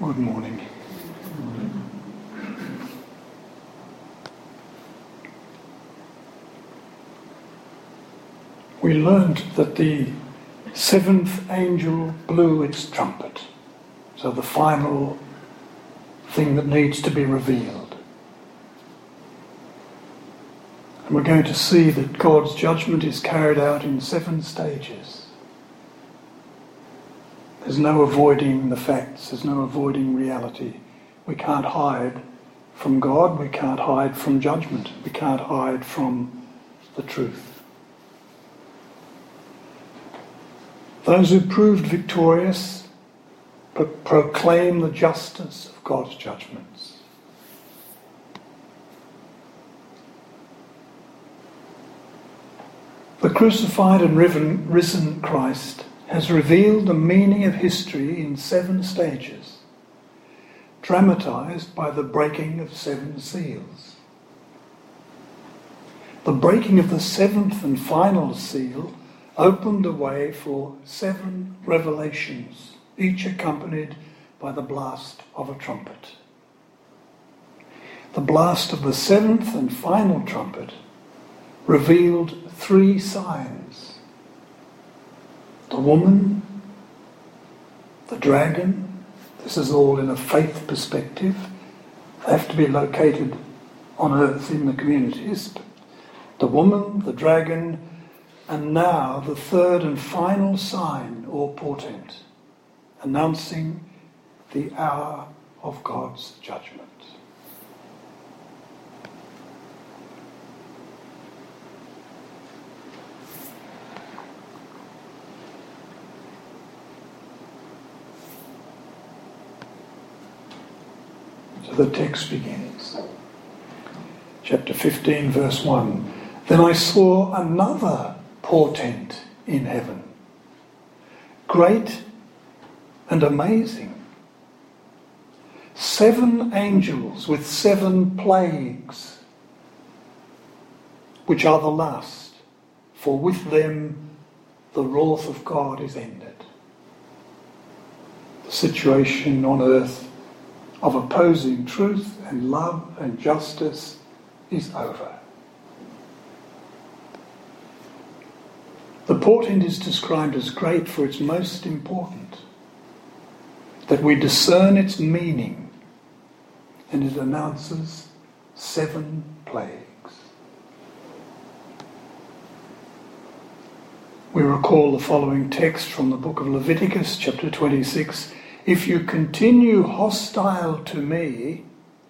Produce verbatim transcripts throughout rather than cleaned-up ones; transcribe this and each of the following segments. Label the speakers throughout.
Speaker 1: Good morning. We learned that the seventh angel blew its trumpet, so the final thing that needs to be revealed. And we're going to see that God's judgment is carried out in seven stages. There's no avoiding the facts, there's no avoiding reality. We can't hide from God, we can't hide from judgment, we can't hide from the truth. Those who proved victorious pro- proclaim the justice of God's judgments. The crucified and risen Christ has revealed the meaning of history in seven stages, dramatised by the breaking of seven seals. The breaking of the seventh and final seal opened the way for seven revelations, each accompanied by the blast of a trumpet. The blast of the seventh and final trumpet revealed three signs: the woman, the dragon. This is all in a faith perspective. They have to be located on earth in the communities. The woman, the dragon, and now the third and final sign or portent, announcing the hour of God's judgment. So the text begins. Chapter fifteen, verse one. Then I saw another portent in heaven, great and amazing. Seven angels with seven plagues, which are the last, for with them the wrath of God is ended. The situation on earth of opposing truth and love and justice is over. The portent is described as great for its most important, that we discern its meaning, and it announces seven plagues. We recall the following text from the book of Leviticus, chapter twenty-six. If you continue hostile to me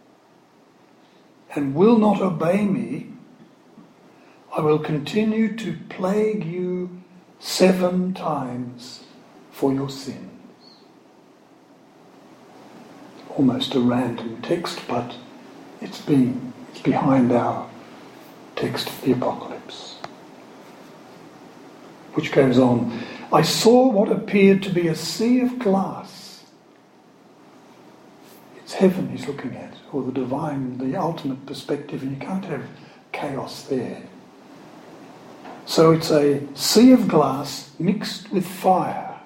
Speaker 1: and will not obey me, I will continue to plague you seven times for your sins. Almost a random text, but it's been it's behind our text of the Apocalypse, which goes on. I saw what appeared to be a sea of glass. It's heaven he's looking at, or the divine, the ultimate perspective, and you can't have chaos there. So it's a sea of glass mixed with fire.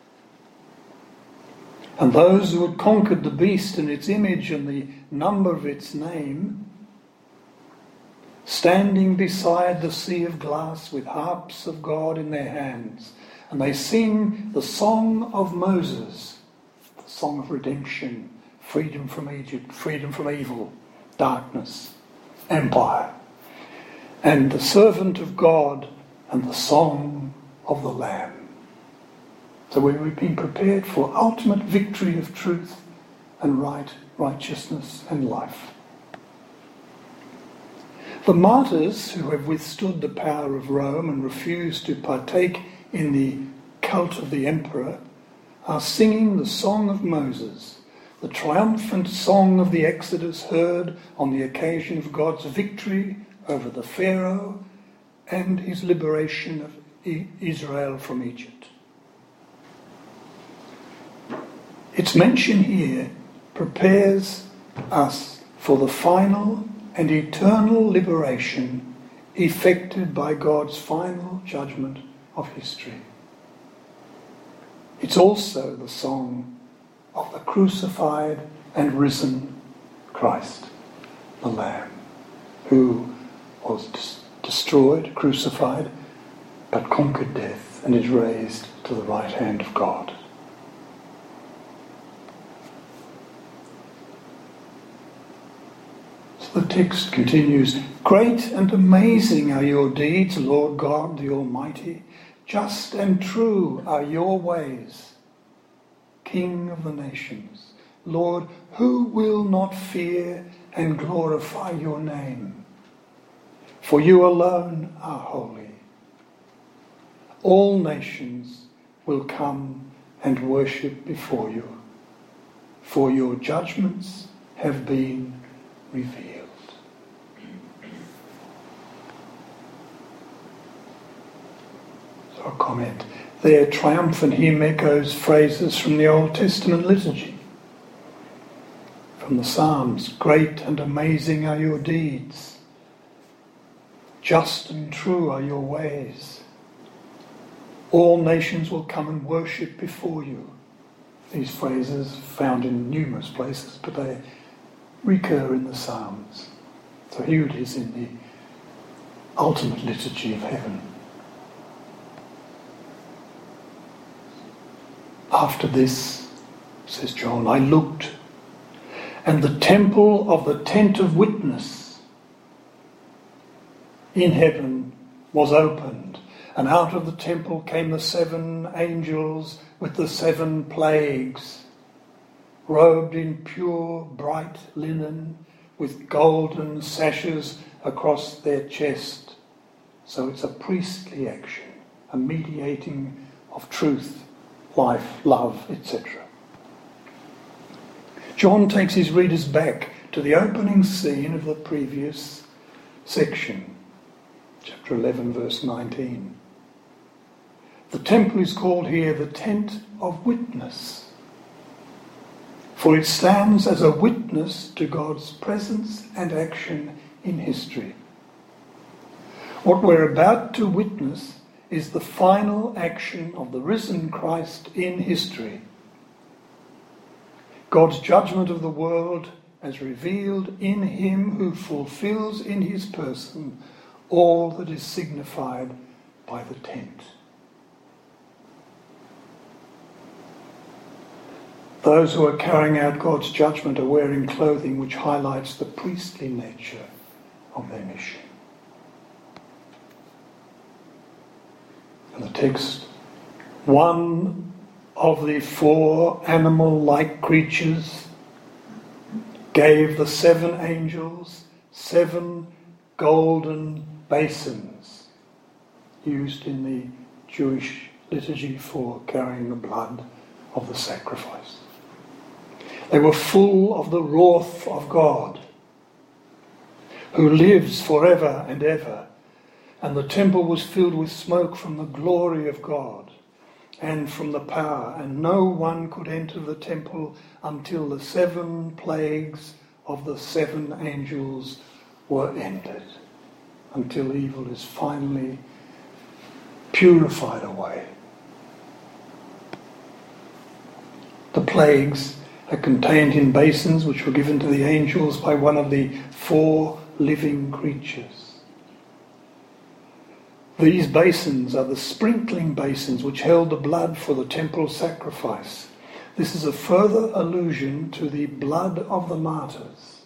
Speaker 1: And those who had conquered the beast and its image and the number of its name, standing beside the sea of glass with harps of God in their hands, and they sing the song of Moses, the song of redemption, freedom from Egypt, freedom from evil, darkness, empire, and the servant of God and the song of the Lamb. So we've been prepared for ultimate victory of truth and right, righteousness and life. The martyrs who have withstood the power of Rome and refused to partake in the cult of the emperor are singing the song of Moses, the triumphant song of the Exodus heard on the occasion of God's victory over the Pharaoh and his liberation of Israel from Egypt. Its mention here prepares us for the final and eternal liberation effected by God's final judgment of history. It's also the song of the crucified and risen Christ, the Lamb, who was dis- destroyed, crucified, but conquered death and is raised to the right hand of God. So the text continues, "Great and amazing are your deeds, Lord God the Almighty. Just and true are your ways, King of the nations. Lord, who will not fear and glorify your name? For you alone are holy. All nations will come and worship before you, for your judgments have been revealed." So a comment. Their triumphant hymn echoes phrases from the Old Testament liturgy. From the Psalms, "Great and amazing are your deeds. Just and true are your ways. All nations will come and worship before you." These phrases found in numerous places, but they recur in the Psalms. So here it is in the ultimate liturgy of heaven. "After this," says John, "I looked, and the temple of the tent of witness in heaven was opened, and out of the temple came the seven angels with the seven plagues, robed in pure bright linen, with golden sashes across their chest." So it's a priestly action, a mediating of truth, life, love, et cetera. John takes his readers back to the opening scene of the previous section, chapter eleven, verse nineteen. The temple is called here the tent of witness, for it stands as a witness to God's presence and action in history. What we're about to witness is the final action of the risen Christ in history. God's judgment of the world as revealed in him who fulfills in his person all that is signified by the tent. Those who are carrying out God's judgment are wearing clothing which highlights the priestly nature of their mission. And the text, "One of the four animal-like creatures gave the seven angels seven golden basins," used in the Jewish liturgy for carrying the blood of the sacrifice. They were full of the wrath of God, who lives forever and ever, and the temple was filled with smoke from the glory of God and from the power, and no one could enter the temple until the seven plagues of the seven angels were ended, until evil is finally purified away. The plagues are contained in basins which were given to the angels by one of the four living creatures. These basins are the sprinkling basins which held the blood for the temple sacrifice. This is a further allusion to the blood of the martyrs,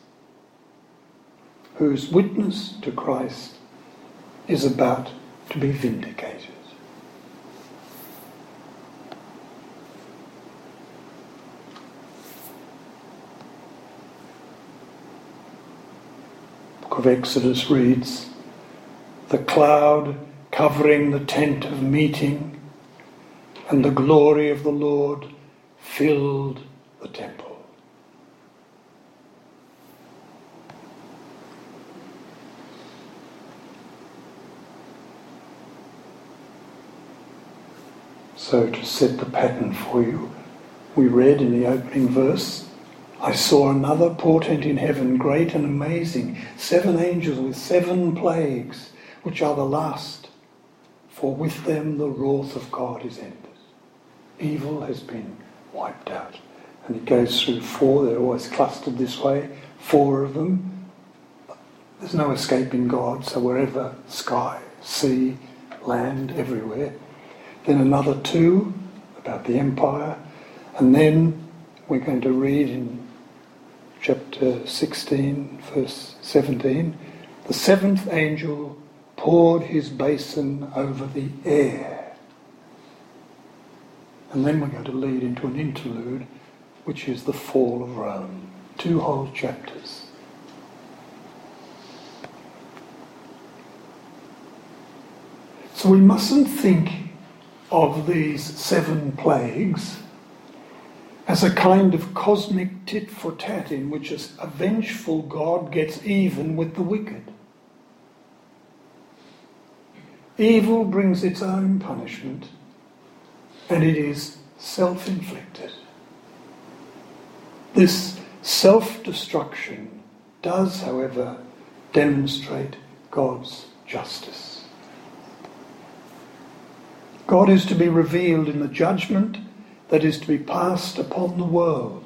Speaker 1: whose witness to Christ is about to be vindicated. The book of Exodus reads, "The cloud covering the tent of meeting, and the glory of the Lord filled the temple." So to set the pattern for you, we read in the opening verse, "I saw another portent in heaven, great and amazing, seven angels with seven plagues, which are the last. For with them the wrath of God is ended." Evil has been wiped out. and it goes through four. They're always clustered this way, four of them. There's no escaping God, so wherever, sky, sea, land, everywhere. Then another two about the empire, and then we're going to read in chapter sixteen, verse seventeen, the seventh angel poured his basin over the air. And then we're going to lead into an interlude, which is the fall of Rome. Two whole chapters. So we mustn't think of these seven plagues as a kind of cosmic tit for tat in which a vengeful God gets even with the wicked. Evil brings its own punishment, and it is self-inflicted. This self-destruction does, however, demonstrate God's justice. God is to be revealed in the judgment that is to be passed upon the world.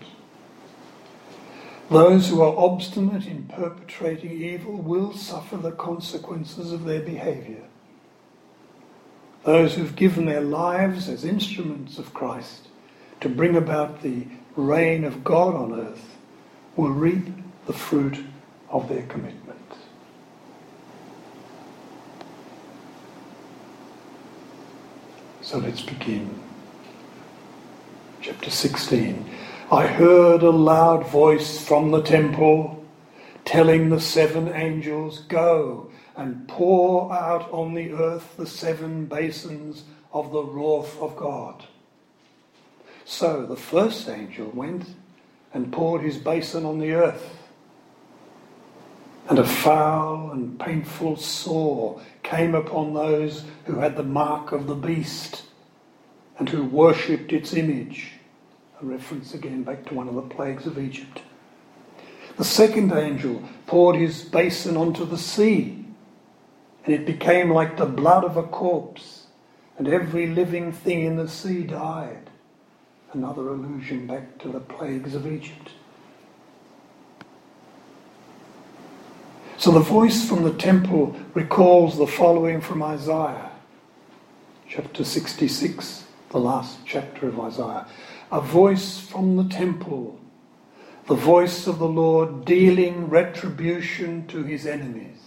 Speaker 1: Those who are obstinate in perpetrating evil will suffer the consequences of their behaviour. Those who've given their lives as instruments of Christ to bring about the reign of God on earth will reap the fruit of their commitment. So let's begin. Chapter sixteen. I heard a loud voice from the temple telling the seven angels, go and pour out on the earth the seven basins of the wrath of God. So the first angel went and poured his basin on the earth. And a foul and painful sore came upon those who had the mark of the beast and who worshipped its image. A reference again back to one of the plagues of Egypt. The second angel poured his basin onto the sea, and it became like the blood of a corpse, and every living thing in the sea died. Another allusion back to the plagues of Egypt. So the voice from the temple recalls the following from Isaiah, chapter sixty-six, the last chapter of Isaiah. A voice from the temple, the voice of the Lord dealing retribution to his enemies.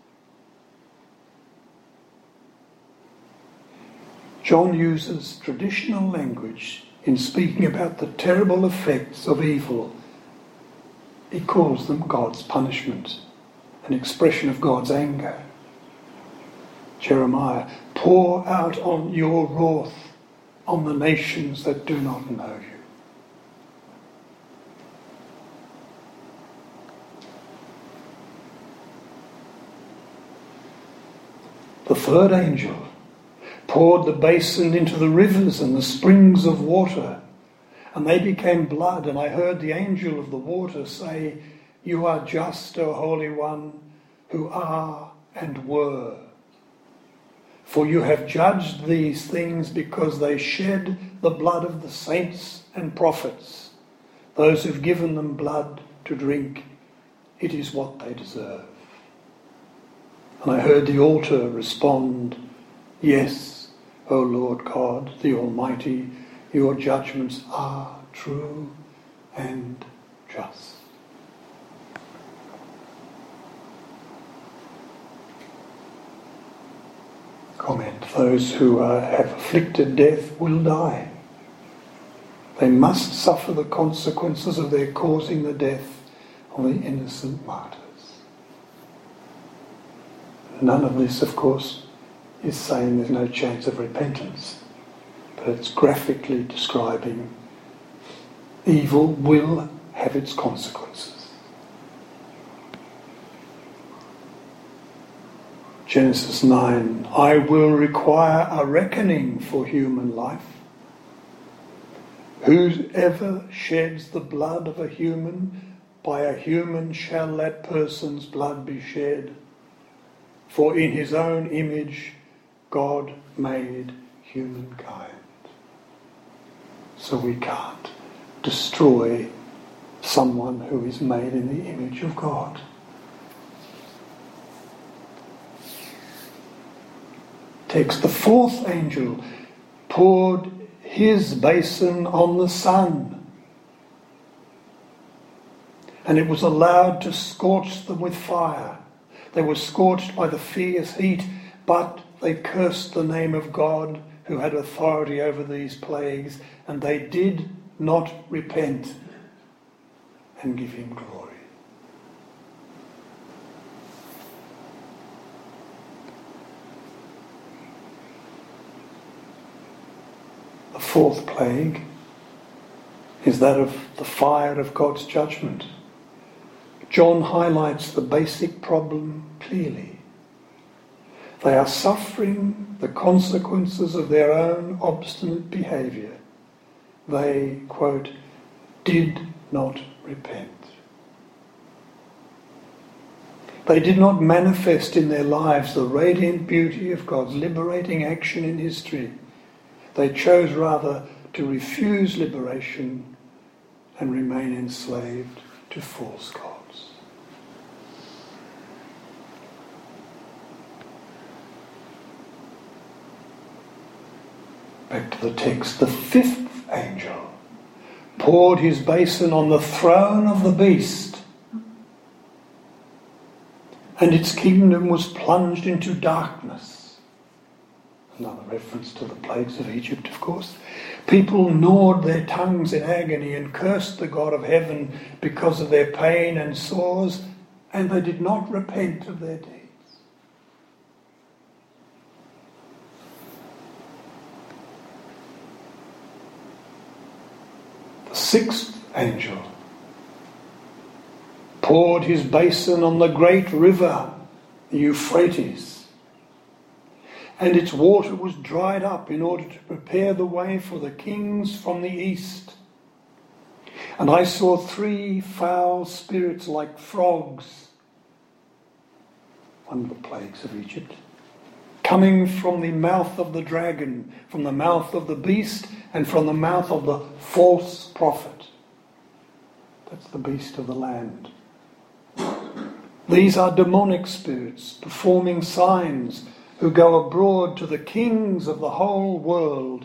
Speaker 1: John uses traditional language in speaking about the terrible effects of evil. He calls them God's punishment, an expression of God's anger. Jeremiah, pour out on your wrath on the nations that do not know you. The third angel poured the basin into the rivers and the springs of water, and they became blood. And I heard the angel of the water say, you are just, O Holy One, who are and were. For you have judged these things because they shed the blood of the saints and prophets, those who've given them blood to drink. It is what they deserve. And I heard the altar respond, yes, O Lord God, the Almighty, your judgments are true and just. Comment, those who uh, have afflicted death will die. They must suffer the consequences of their causing the death of the innocent martyrs. None of this, of course, is saying there's no chance of repentance, but it's graphically describing evil will have its consequences. Genesis nine, I will require a reckoning for human life. Whoever sheds the blood of a human, by a human shall that person's blood be shed. For in his own image God made humankind. So we can't destroy someone who is made in the image of God. Text, the fourth angel poured his basin on the sun, and it was allowed to scorch them with fire. They were scorched by the fierce heat, but they cursed the name of God who had authority over these plagues, and they did not repent and give him glory. The fourth plague is that of the fire of God's judgment. John highlights the basic problem clearly. They are suffering the consequences of their own obstinate behaviour. They, quote, did not repent. They did not manifest in their lives the radiant beauty of God's liberating action in history. They chose rather to refuse liberation and remain enslaved to false gods. Back to the text. The fifth angel poured his basin on the throne of the beast, and its kingdom was plunged into darkness. Another reference to the plagues of Egypt, of course. People gnawed their tongues in agony and cursed the God of heaven because of their pain and sores, and they did not repent of their deeds. The sixth angel poured his basin on the great river, the Euphrates, and its water was dried up in order to prepare the way for the kings from the east. And I saw three foul spirits like frogs, one of the plagues of Egypt, coming from the mouth of the dragon, from the mouth of the beast, and from the mouth of the false prophet. That's the beast of the land. These are demonic spirits performing signs who go abroad to the kings of the whole world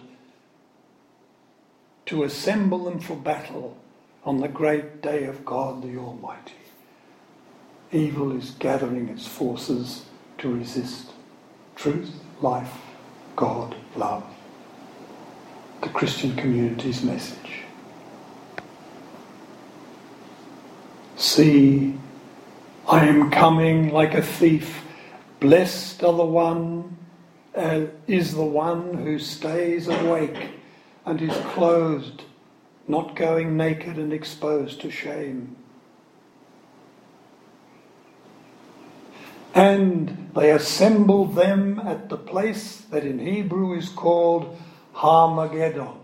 Speaker 1: to assemble them for battle on the great day of God the Almighty. Evil is gathering its forces to resist truth, life, God, love, the Christian community's message. See, I am coming like a thief. Blessed are the one, uh, is the one who stays awake and is clothed, not going naked and exposed to shame. And they assembled them at the place that in Hebrew is called Har-Mageddon.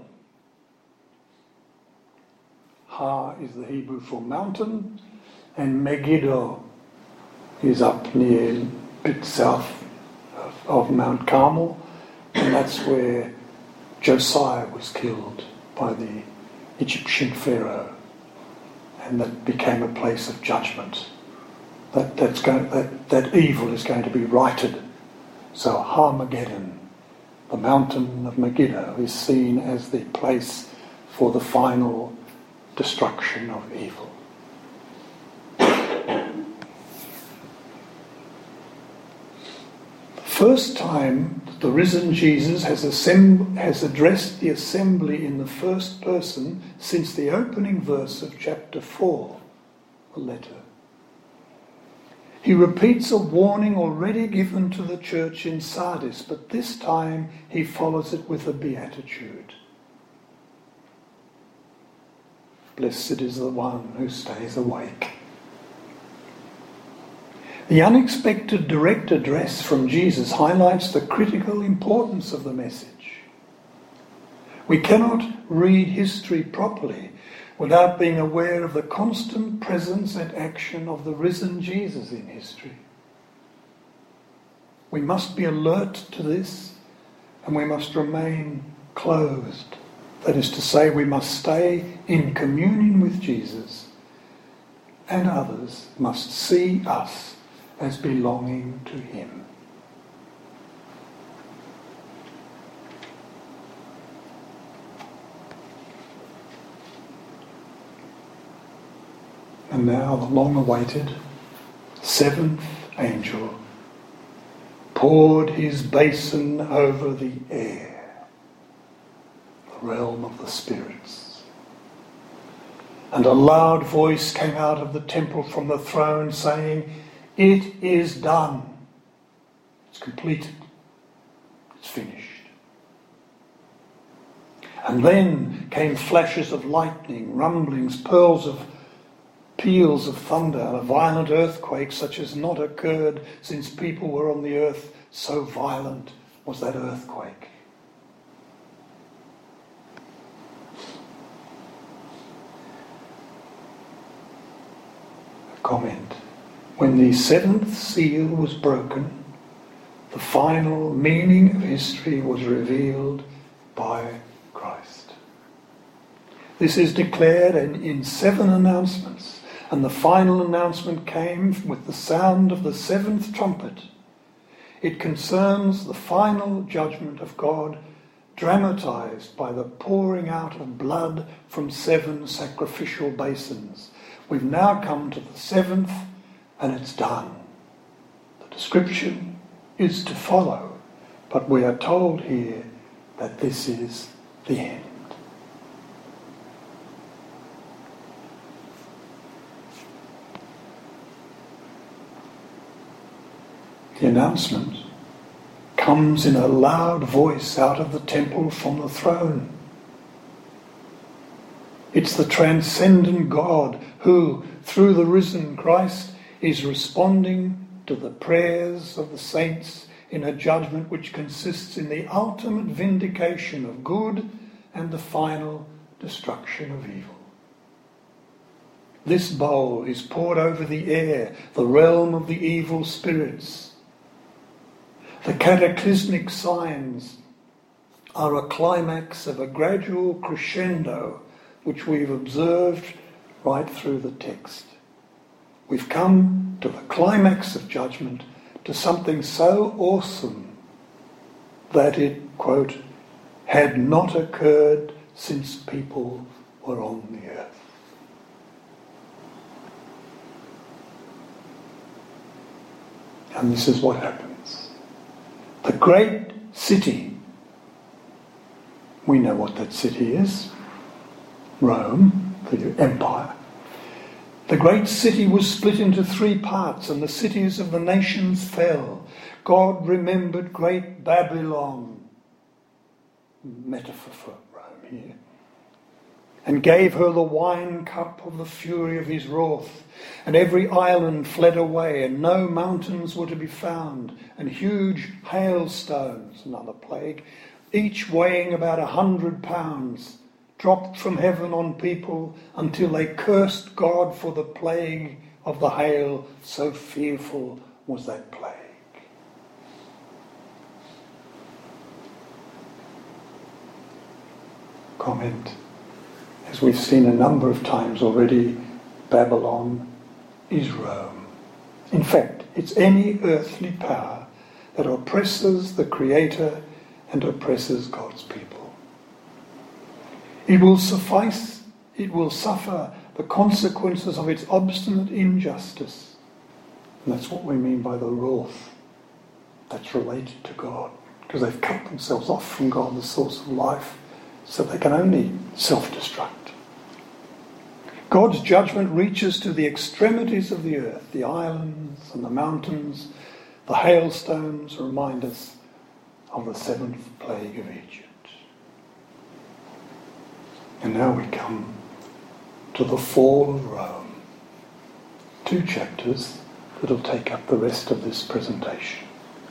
Speaker 1: Har is the Hebrew for mountain, and Megiddo is up near, a bit south of, of Mount Carmel, and that's where Josiah was killed by the Egyptian Pharaoh, and that became a place of judgment. That that's going, that, that evil is going to be righted. So Har-Mageddon, the mountain of Megiddo, is seen as the place for the final destruction of evil. The first time that the risen Jesus has, assemb- has addressed the assembly in the first person since the opening verse of chapter four, the letter. He repeats a warning already given to the church in Sardis, but this time he follows it with a beatitude. Blessed is the one who stays awake. The unexpected direct address from Jesus highlights the critical importance of the message. We cannot read history properly without being aware of the constant presence and action of the risen Jesus in history. We must be alert to this, and we must remain clothed That is to say, we must stay in communion with Jesus, and others must see us as belonging to him. And now the long-awaited seventh angel poured his basin over the air, the realm of the spirits. And a loud voice came out of the temple from the throne saying, "It is done." It's completed. It's finished. And then came flashes of lightning, rumblings, pearls of peals of thunder, and a violent earthquake such as not occurred since people were on the earth. So violent was that earthquake. A comment. When the seventh seal was broken, the final meaning of history was revealed by Christ. This is declared in, in seven announcements. And the final announcement came with the sound of the seventh trumpet. It concerns the final judgment of God, dramatized by the pouring out of blood from seven sacrificial basins. We've now come to the seventh, and it's done. The description is to follow, but we are told here that this is the end. The announcement comes in a loud voice out of the temple from the throne. It's the transcendent God who, through the risen Christ, is responding to the prayers of the saints in a judgment which consists in the ultimate vindication of good and the final destruction of evil. This bowl is poured over the air, the realm of the evil spirits. The cataclysmic signs are a climax of a gradual crescendo which we've observed right through the text. We've come to the climax of judgment, to something so awesome that it, quote, had not occurred since people were on the earth. And this is what happens. The great city, we know what that city is, Rome, the empire. The great city was split into three parts, and the cities of the nations fell. God remembered great Babylon, metaphor for Rome here, and gave her the wine cup of the fury of his wrath. And every island fled away, and no mountains were to be found, and huge hailstones, another plague, each weighing about a hundred pounds, dropped from heaven on people until they cursed God for the plague of the hail, so fearful was that plague. Comment. As we've seen a number of times already, Babylon is Rome. In fact, it's any earthly power that oppresses the Creator and oppresses God's people. It will suffice, it will suffer the consequences of its obstinate injustice. And that's what we mean by the wrath that's related to God, because they've cut themselves off from God, the source of life, so they can only self-destruct. God's judgment reaches to the extremities of the earth. The islands and the mountains, the hailstones remind us of the seventh plague of Egypt. And now we come to the fall of Rome. Two chapters that will take up the rest of this presentation.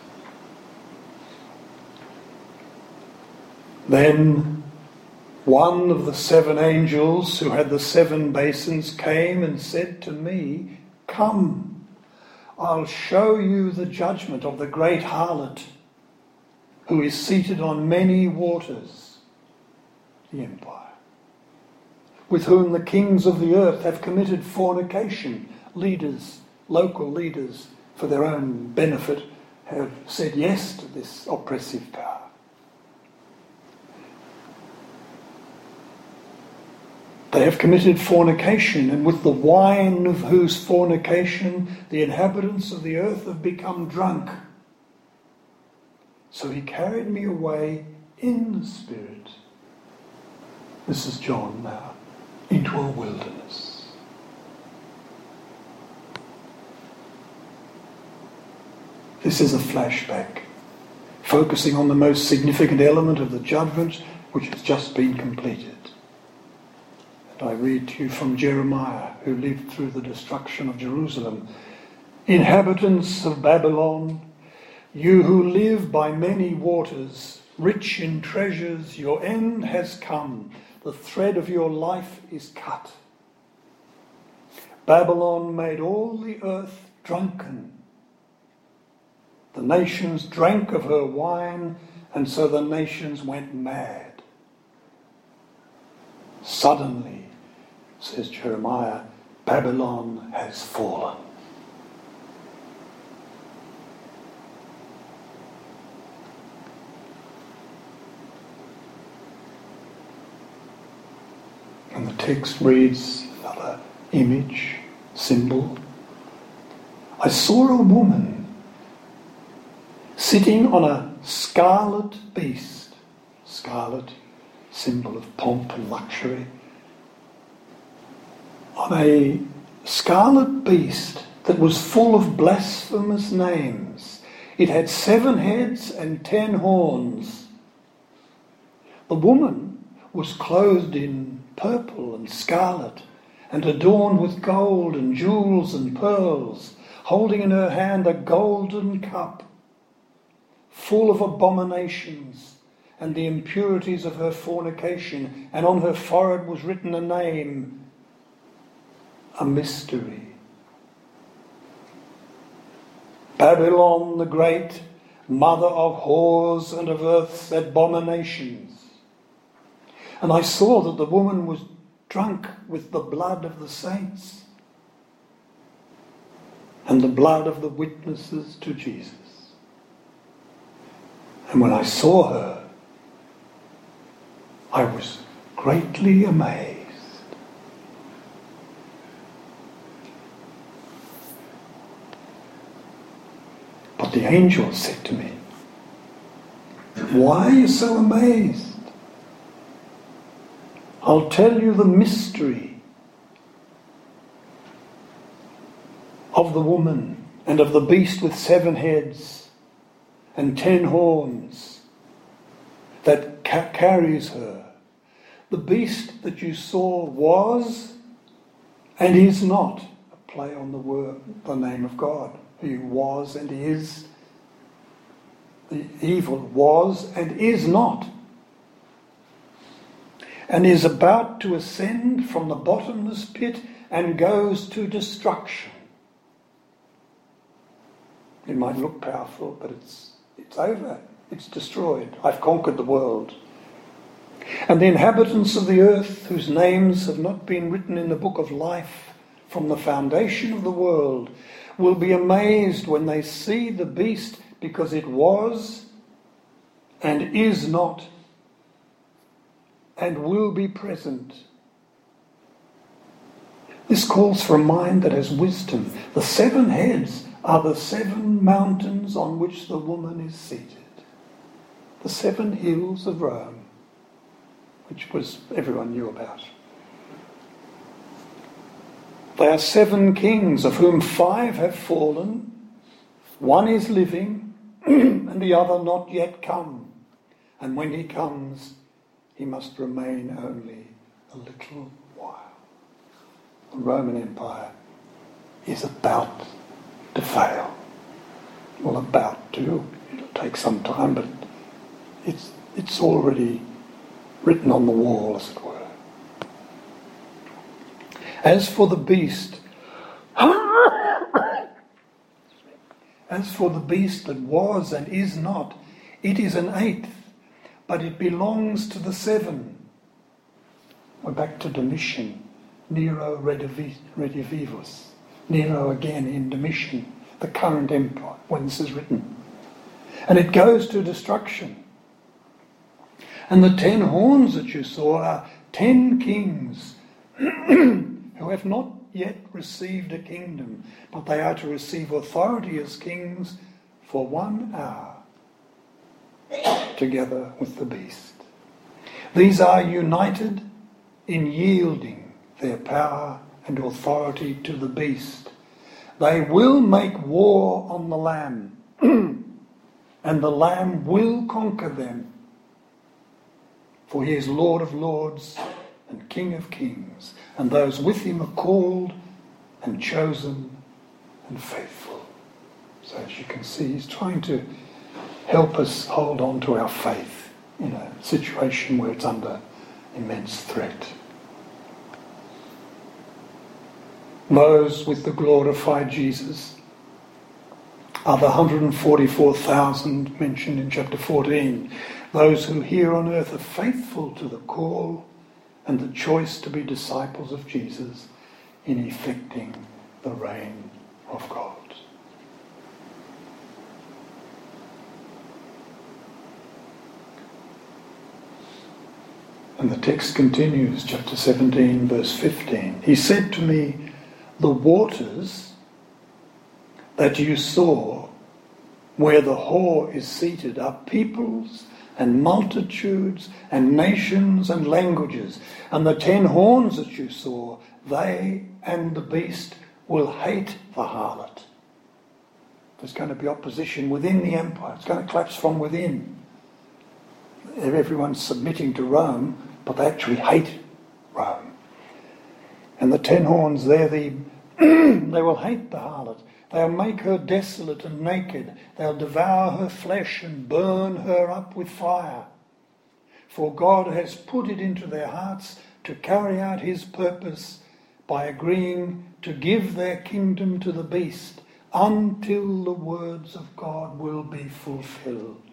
Speaker 1: Then one of the seven angels who had the seven basins came and said to me, "Come, I'll show you the judgment of the great harlot who is seated on many waters. the empire, with whom the kings of the earth have committed fornication. Leaders, local leaders, for their own benefit, have said yes to this oppressive power. They have committed fornication, and with the wine of whose fornication the inhabitants of the earth have become drunk. So he carried me away in the Spirit. This is John now, into a wilderness. This is a flashback, focusing on the most significant element of the judgment which has just been completed. And I read to you from Jeremiah, who lived through the destruction of Jerusalem. Inhabitants of Babylon, you who live by many waters, rich in treasures, your end has come. The thread of your life is cut. Babylon made all the earth drunken. The nations drank of her wine, and so the nations went mad. Suddenly, says Jeremiah, Babylon has fallen. And the text reads, another image, symbol. I saw a woman sitting on a scarlet beast, scarlet, symbol of pomp and luxury, on a scarlet beast that was full of blasphemous names. It had seven heads and ten horns. The woman was clothed in purple and scarlet and adorned with gold and jewels and pearls, holding in her hand a golden cup full of abominations and the impurities of her fornication, and on her forehead was written a name, a mystery. Babylon the Great, mother of whores and of earth's abominations. And I saw that the woman was drunk with the blood of the saints and the blood of the witnesses to Jesus. And when I saw her, I was greatly amazed. But the angel said to me, why are you so amazed? I'll tell you the mystery of the woman and of the beast with seven heads and ten horns that ca- carries her. The beast that you saw was and is not, a play on the word, the name of God, who was and is. The evil was and is not, and is about to ascend from the bottomless pit and goes to destruction. It might look powerful, but it's it's over. It's destroyed. I've conquered the world. And the inhabitants of the earth, whose names have not been written in the book of life from the foundation of the world, will be amazed when they see the beast, because it was and is not and will be present. This calls for a mind that has wisdom. The seven heads are the seven mountains on which the woman is seated. The seven hills of Rome, which was everyone knew about. They are seven kings, of whom five have fallen, one is living, and the other not yet come. And when he comes, he must remain only a little while. The Roman Empire is about to fail. Well, about to. It'll take some time, but it's it's already written on the wall, as it were. As for the beast, as for the beast that was and is not, it is an eighth, but it belongs to the seven. We're back to Domitian, Nero Redivivus. Nero again in Domitian, the current empire, when this is written. And it goes to destruction. And the ten horns that you saw are ten kings who have not yet received a kingdom, but they are to receive authority as kings for one hour, together with the beast. These are united in yielding their power and authority to the beast. They will make war on the Lamb, and the Lamb will conquer them. For he is Lord of lords and King of kings, and those with him are called and chosen and faithful. So as you can see, he's trying to help us hold on to our faith in a situation where it's under immense threat. Those with the glorified Jesus are the one hundred forty-four thousand mentioned in chapter fourteen. Those who here on earth are faithful to the call and the choice to be disciples of Jesus in effecting the reign of God. And the text continues, chapter seventeen, verse fifteen. He said to me, the waters that you saw where the whore is seated are peoples and multitudes and nations and languages. And the ten horns that you saw, they and the beast will hate the harlot. There's going to be opposition within the empire. It's going to collapse from within. Everyone's submitting to Rome, but they actually hate Rome. And the ten horns, they're the they will hate the harlot. They'll make her desolate and naked. They'll devour her flesh and burn her up with fire. For God has put it into their hearts to carry out his purpose by agreeing to give their kingdom to the beast until the words of God will be fulfilled.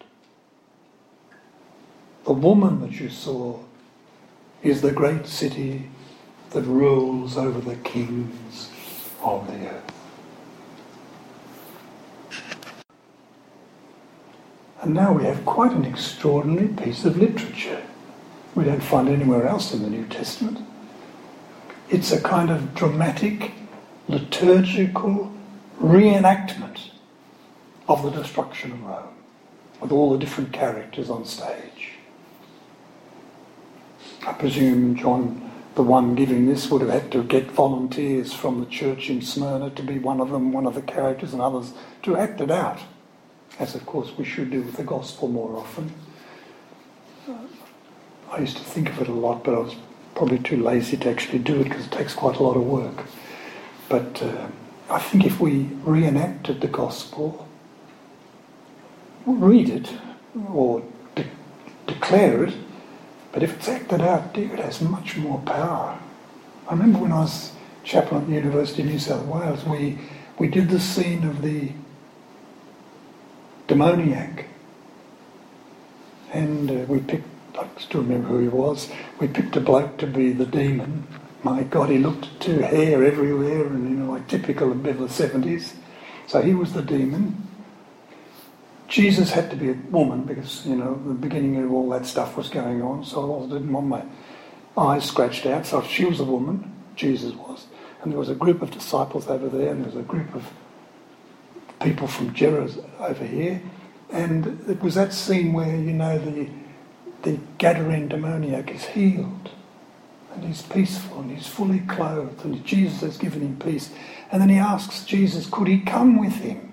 Speaker 1: The woman that you saw is the great city that rules over the kings of the earth. And now we have quite an extraordinary piece of literature. We don't find anywhere else in the New Testament. It's a kind of dramatic, liturgical reenactment of the destruction of Rome, with all the different characters on stage. I presume John, the one giving this, would have had to get volunteers from the church in Smyrna to be one of them, one of the characters, and others to act it out, as of course we should do with the gospel more often. I used to think of it a lot, but I was probably too lazy to actually do it because it takes quite a lot of work. But uh, I think if we reenacted the gospel, read it or de- declare it, but if it's acted out, dear, it has much more power. I remember when I was chaplain at the University of New South Wales, we, we did the scene of the demoniac. And uh, we picked, I still remember who he was, we picked a bloke to be the demon. My God, he looked two hair everywhere and, you know, like typical of the seventies. So he was the demon. Jesus had to be a woman because, you know, the beginning of all that stuff was going on, so I didn't want my eyes scratched out. So she was a woman, Jesus was, and there was a group of disciples over there, and there was a group of people from Gerasa over here, and it was that scene where, you know, the the Gadarene demoniac is healed, and he's peaceful, and he's fully clothed, and Jesus has given him peace. And then he asks Jesus, could he come with him?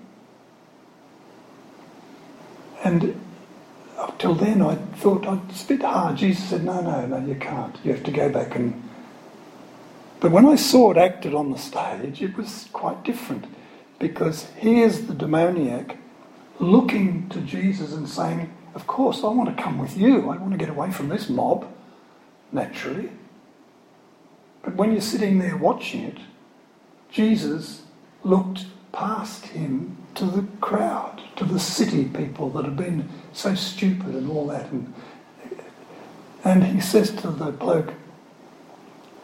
Speaker 1: And up till then I thought, oh, it's a bit hard. Jesus said, no, no, no, you can't. You have to go back and... But when I saw it acted on the stage, it was quite different. Because here's the demoniac looking to Jesus and saying, of course, I want to come with you. I want to get away from this mob, naturally. But when you're sitting there watching it, Jesus looked past him to the crowd, to the city people that have been so stupid and all that. And, and he says to the bloke,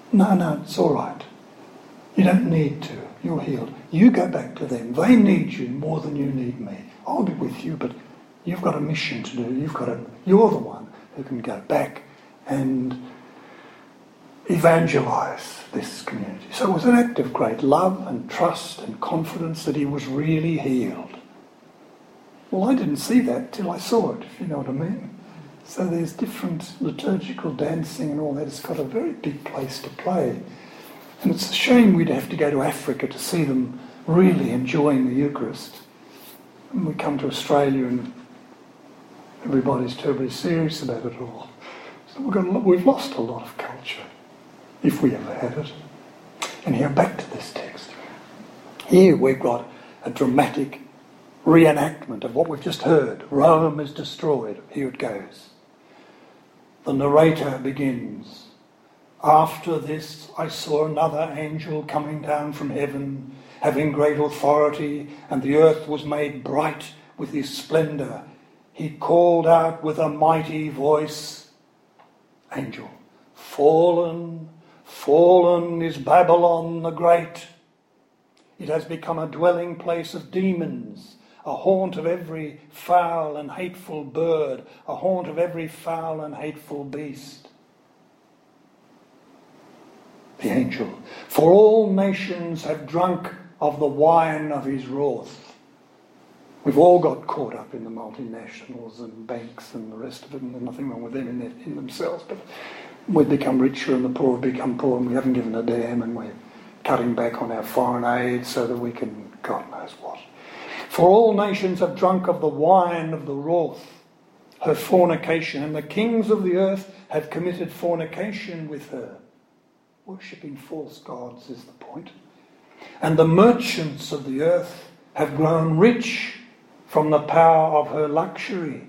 Speaker 1: No, no, it's all right. You don't need to. You're healed. You go back to them. They need you more than you need me. I'll be with you, but you've got a mission to do. You've got to, you're the one who can go back and evangelise this community. So it was an act of great love and trust and confidence that he was really healed. Well, I didn't see that till I saw it, if you know what I mean. So there's different liturgical dancing and all that. It's got a very big place to play. And it's a shame we'd have to go to Africa to see them really enjoying the Eucharist. And we come to Australia and everybody's terribly serious about it all. So we've, got a lot, we've lost a lot of culture, if we ever had it. And here, back to this text. Here we've got a dramatic reenactment of what we've just heard. Rome is destroyed. Here it goes. The narrator begins. After this I saw another angel coming down from heaven, having great authority, and the earth was made bright with his splendour. He called out with a mighty voice, angel, fallen, fallen is Babylon the Great. It has become a dwelling place of demons, a haunt of every foul and hateful bird, a haunt of every foul and hateful beast. The angel, for all nations have drunk of the wine of his wrath. We've all got caught up in the multinationals and banks and the rest of it, and there's nothing wrong with them in, their, in themselves, but we've become richer and the poor have become poor, and we haven't given a damn, and we're cutting back on our foreign aid so that we can, God knows what. For all nations have drunk of the wine of the wrath, her fornication, and the kings of the earth have committed fornication with her. Worshipping false gods is the point. And the merchants of the earth have grown rich from the power of her luxury.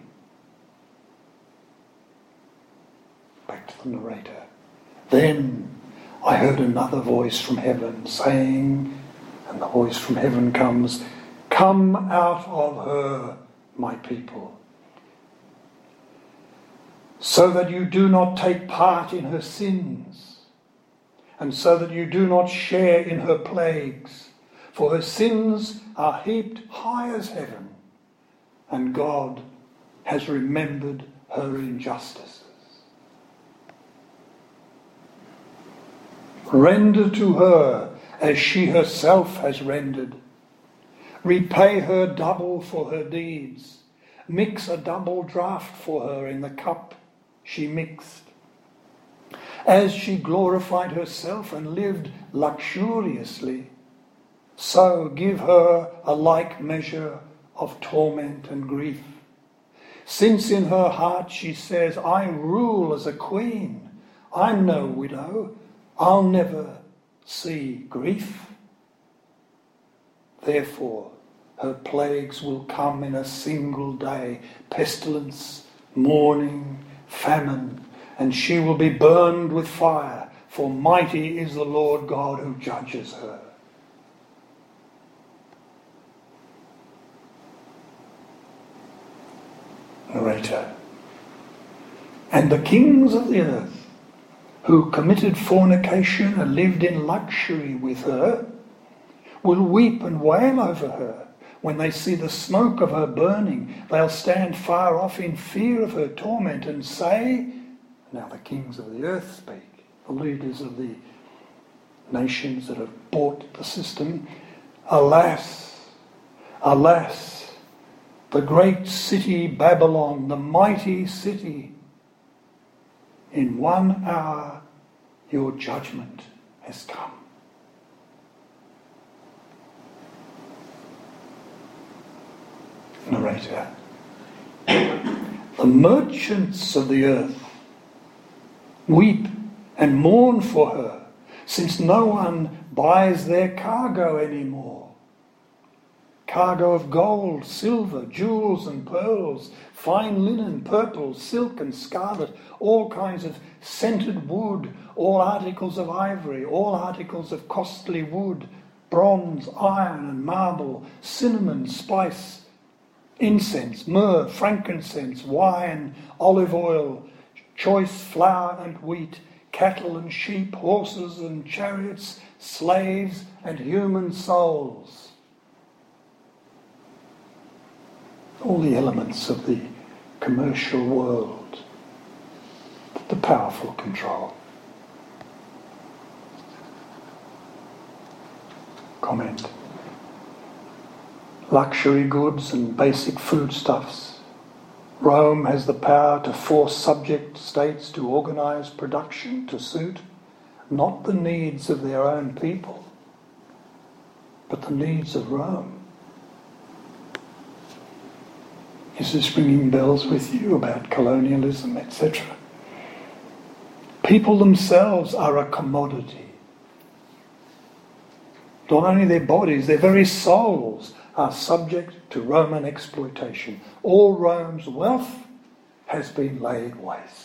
Speaker 1: Back to the narrator. Then I heard another voice from heaven saying, and the voice from heaven comes, come out of her, my people, so that you do not take part in her sins, and so that you do not share in her plagues. For her sins are heaped high as heaven, and God has remembered her injustices. Render to her as she herself has rendered. Repay her double for her deeds. Mix a double draught for her in the cup she mixed. As she glorified herself and lived luxuriously, so give her a like measure of torment and grief. Since in her heart she says, I rule as a queen, I'm no widow, I'll never see grief. Therefore, her plagues will come in a single day, pestilence, mourning, famine, and she will be burned with fire, for mighty is the Lord God who judges her. Narrator. And the kings of the earth, who committed fornication and lived in luxury with her, will weep and wail over her. When they see the smoke of her burning, they'll stand far off in fear of her torment and say, now the kings of the earth speak, the leaders of the nations that have bought the system, alas, alas, the great city Babylon, the mighty city, in one hour your judgment has come. Narrator. The merchants of the earth weep and mourn for her, since no one buys their cargo anymore. Cargo of gold, silver, jewels and pearls, fine linen, purple, silk and scarlet, all kinds of scented wood, all articles of ivory, all articles of costly wood, bronze, iron and marble, cinnamon, spice, incense, myrrh, frankincense, wine, olive oil, choice flour and wheat, cattle and sheep, horses and chariots, slaves and human souls. All the elements of the commercial world, the powerful control. Comment. Luxury goods and basic foodstuffs. Rome has the power to force subject states to organise production to suit not the needs of their own people, but the needs of Rome. Is this ringing bells with you about colonialism, et cetera? People themselves are a commodity. Not only their bodies, their very souls are subject to Roman exploitation. All Rome's wealth has been laid waste.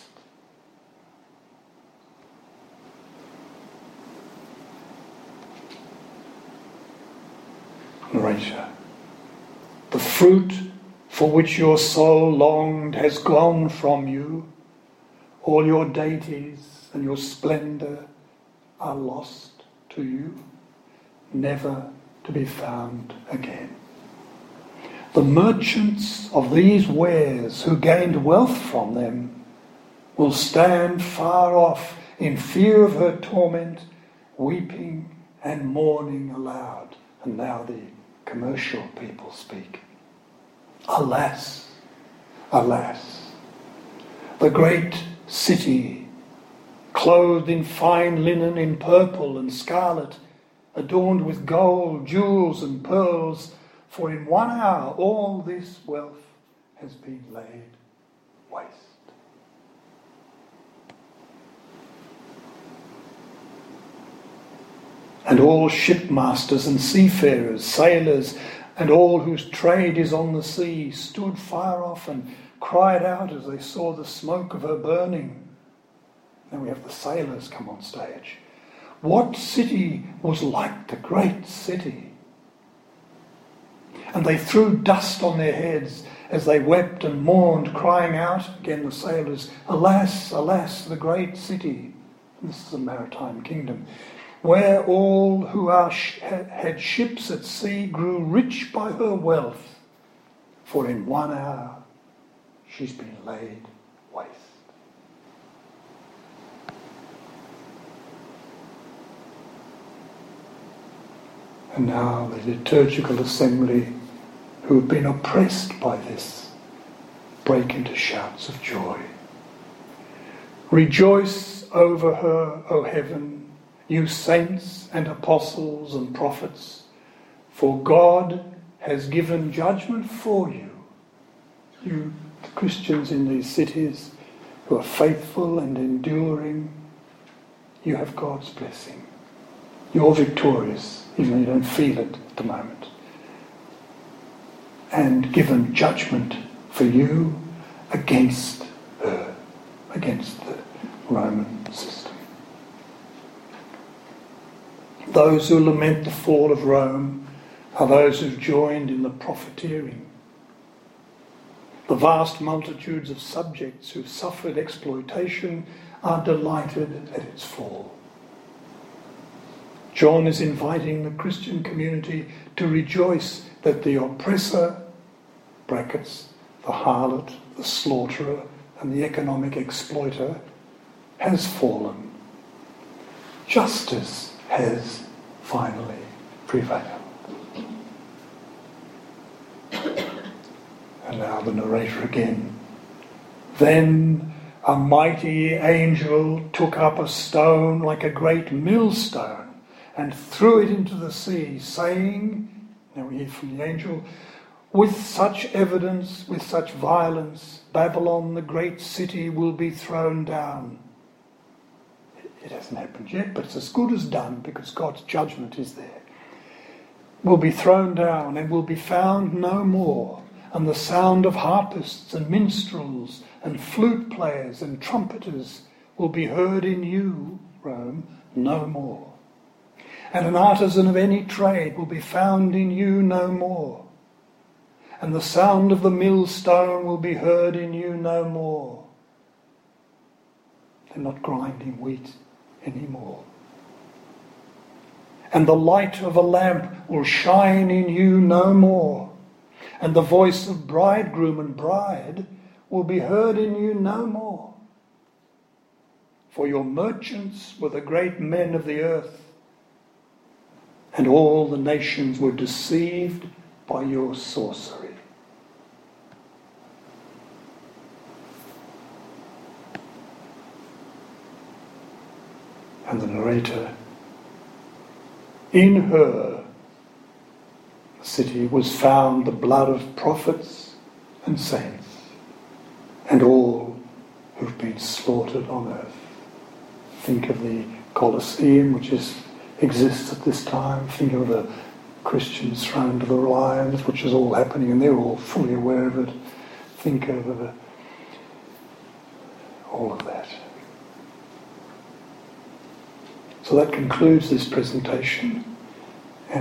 Speaker 1: Narrator. The fruit for which your soul longed has gone from you. All your deities and your splendour are lost to you, never to be found again. The merchants of these wares who gained wealth from them will stand far off in fear of her torment, weeping and mourning aloud. And now the commercial people speak. Alas, alas, the great city, clothed in fine linen in purple and scarlet, adorned with gold, jewels and pearls, for in one hour all this wealth has been laid waste. And all shipmasters and seafarers, sailors, and all whose trade is on the sea, stood far off and cried out as they saw the smoke of her burning. Then we have the sailors come on stage. What city was like the great city? And they threw dust on their heads as they wept and mourned, crying out, again the sailors, alas, alas, the great city. And this is the maritime kingdom, where all who are sh- had ships at sea grew rich by her wealth, for in one hour she's been laid waste. And now the liturgical assembly, who have been oppressed by this, break into shouts of joy. Rejoice over her, O heaven, you saints and apostles and prophets, for God has given judgment for you. You, the Christians in these cities, who are faithful and enduring, you have God's blessing. You're victorious, even though you don't feel it at the moment. And given judgment for you against her, against the Roman system. Those who lament the fall of Rome are those who've joined in the profiteering. The vast multitudes of subjects who've suffered exploitation are delighted at its fall. John is inviting the Christian community to rejoice that the oppressor, brackets, the harlot, the slaughterer, and the economic exploiter, has fallen. Justice has finally prevailed. And now the narrator again. Then a mighty angel took up a stone like a great millstone and threw it into the sea, saying, now we hear from the angel, with such evidence, with such violence, Babylon, the great city, will be thrown down. It hasn't happened yet, but it's as good as done because God's judgment is there. Will be thrown down and will be found no more. And the sound of harpists and minstrels and flute players and trumpeters will be heard in you, Rome, no more. And an artisan of any trade will be found in you no more. And the sound of the millstone will be heard in you no more. They're not grinding wheat anymore. And the light of a lamp will shine in you no more, and the voice of bridegroom and bride will be heard in you no more. For your merchants were the great men of the earth, and all the nations were deceived by your sorcery. And the narrator, in her city was found the blood of prophets and saints, and all who've been slaughtered on earth. Think of the Colosseum, which is, exists at this time. Think of the Christians thrown to the lions, which is all happening, and they're all fully aware of it. Think of the, all of that. So that concludes this presentation.